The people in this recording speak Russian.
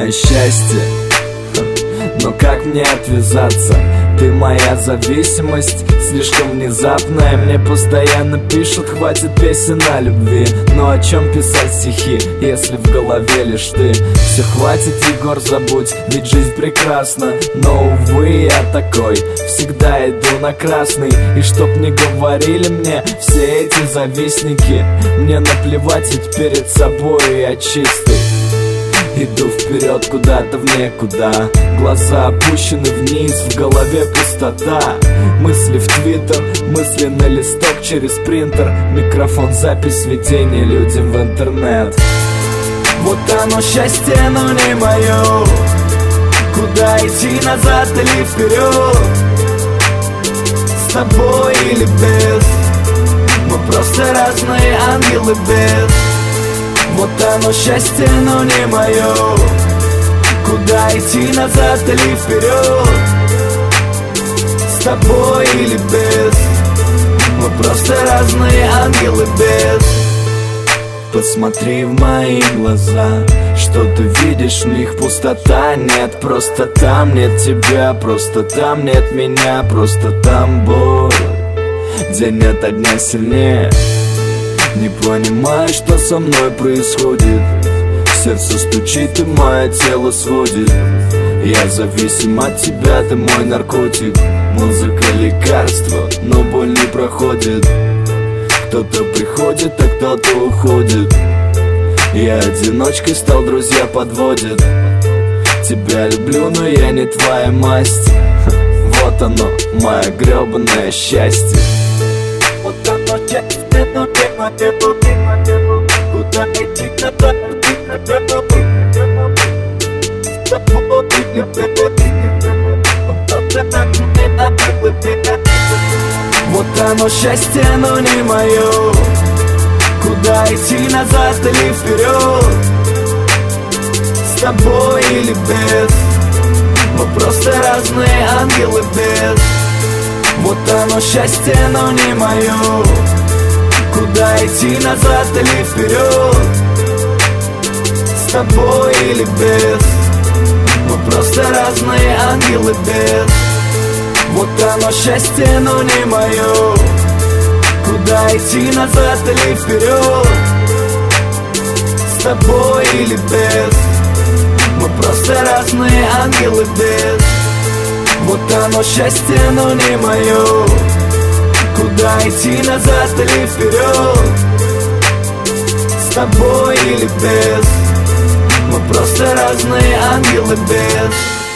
мое счастье. Но как мне отвязаться? Ты моя зависимость, слишком внезапная. Мне постоянно пишут, хватит песен о любви. Но о чем писать стихи, если в голове лишь ты? Все, хватит, Егор, забудь, ведь жизнь прекрасна. Но, увы, я такой, всегда иду на красный. И чтоб не говорили мне все эти завистники, мне наплевать, ведь перед собой я чистый. Иду вперед куда-то в никуда, глаза опущены вниз, в голове пустота. Мысли в твиттер, мысли на листок через принтер. Микрофон, запись, видение людям в интернет. Вот оно счастье, но не мое. Куда идти, назад или вперед? С тобой или без? Мы просто разные ангелы без. Вот оно счастье, но не мое. Куда идти, назад или вперед? С тобой или без? Мы просто разные ангелы без. Посмотри в мои глаза, что ты видишь, в них пустота. Нет, просто там нет тебя, просто там нет меня, просто там боль день ото дня сильнее. Не понимаю, что со мной происходит. Сердце стучит и мое тело сводит. Я зависим от тебя, ты мой наркотик. Музыка лекарство, но боль не проходит. Кто-то приходит, а кто-то уходит. Я одиночкой стал, друзья подводят. Тебя люблю, но я не твоя масть. Вот оно, мое гребаное счастье. Вот оно счастье, но не мое. Куда идти, назад вот оно счастье, но не мое. Куда идти, назад или вперед? С тобой или без? Мы просто разные ангелы без. Вот оно счастье, но не мое. Куда идти, назад или вперед? С тобой или без? Мы просто разные ангелы без. Вот оно счастье, но не мое. Куда идти, назад или вперед? С тобой или без? Мы просто разные ангелы без. Вот оно счастье, но не мое. Куда идти, назад или вперед? С тобой или без? Мы просто разные ангелы без.